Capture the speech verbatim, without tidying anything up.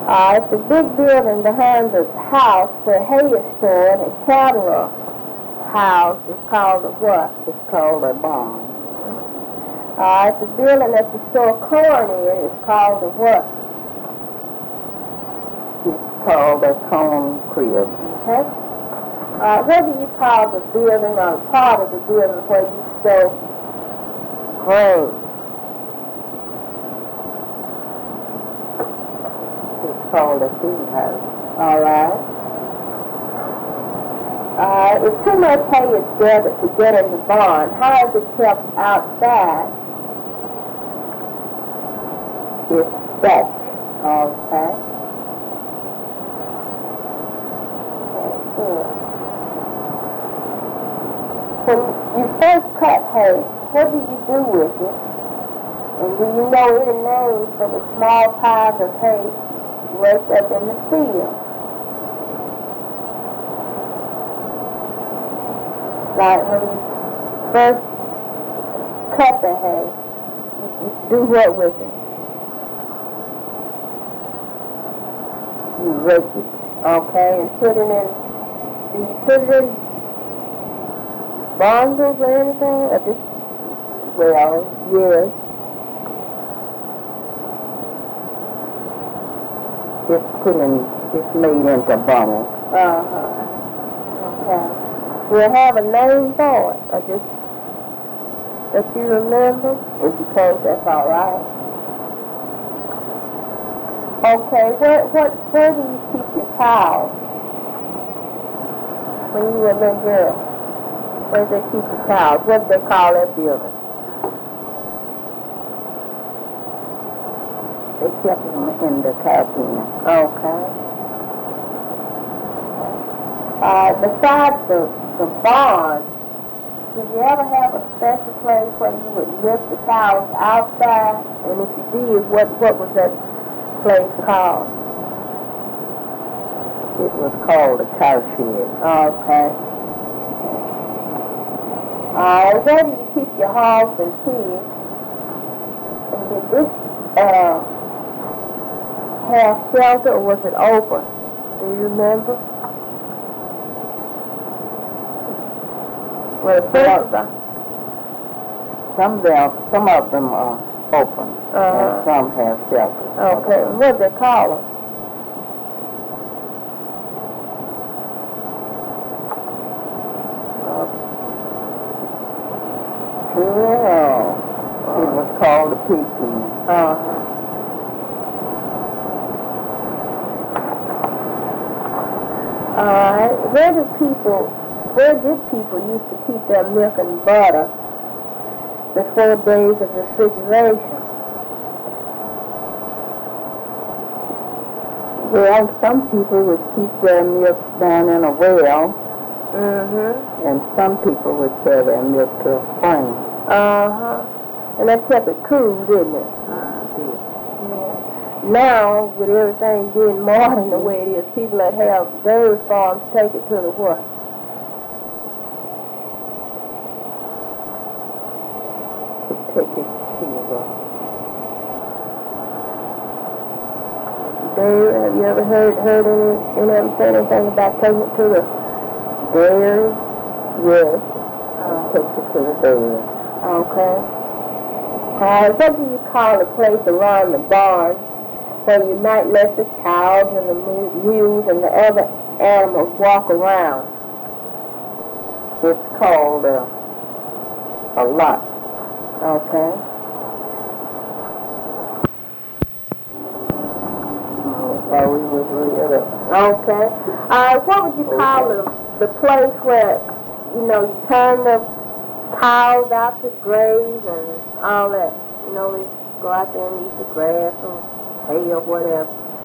Uh, it's a big building behind the house where hay is stored and cattle are housed. It's called a what? It's called a barn. Uh, it's a building that you store corn in. It's called a what? It's called a corn crib. Okay. Uh, what do you call the building or part of the building where you store grain? It's called a feed house. All right. Uh, if too much hay is gathered to get in the barn, how is it kept outside? It's thatched. Okay. Very good. When you first cut hay, what do you do with it? And do you know any names for the small piles of hay raked up in the field? Like when you first cut the hay, you, you do what with it? You rake it. Okay, and put it in, do you put it in bundles or anything? Or just, Well, yes. It's put in, it's made into bundles. uh-huh, okay. We'll have a name for it, or just that you remember, if you suppose that's all right. Okay, where, what, where do you keep your cows when you were a little girl? Where do they keep the cows? What do they call that building? They kept them in the cow pen. Okay. Uh, besides the, the barn, did you ever have a special place where you would lift the cows outside? And if you did, what, what was that place called? It was called a cow shed. Okay. Uh, where do you keep your hogs and pigs? And did this uh, have shelter or was it open? Do you remember? Well, Some, first, some, of them, some of them are open, uh, and some have shelter. okay, what do they call them? Yeah, it was called a pig pen. Uh-huh. All right, where do people, where did people used to keep their milk and butter before days of refrigeration? Well, some people would keep their milk down in a well, Mm-hmm. and some people would carry their milk to a spring. Uh-huh. And that kept it cool, didn't it? Uh, Yeah. Now, with everything being modern the way it is, people that have dairy farms take it to the what? take it to the Dairy, have you ever heard heard any, any of them say anything about taking it to the dairy? yes, Uh, take it to the dairy. okay. Uh, what do you call the place around the barn where you might let the cows and the mu- mules and the other animals walk around? It's called a, a lot. Okay. So we was real up. Okay. Uh, what would you call the, the place where, you know, you turn the cows out to graze and all that? You know, they go out there and eat the grass or hay or whatever.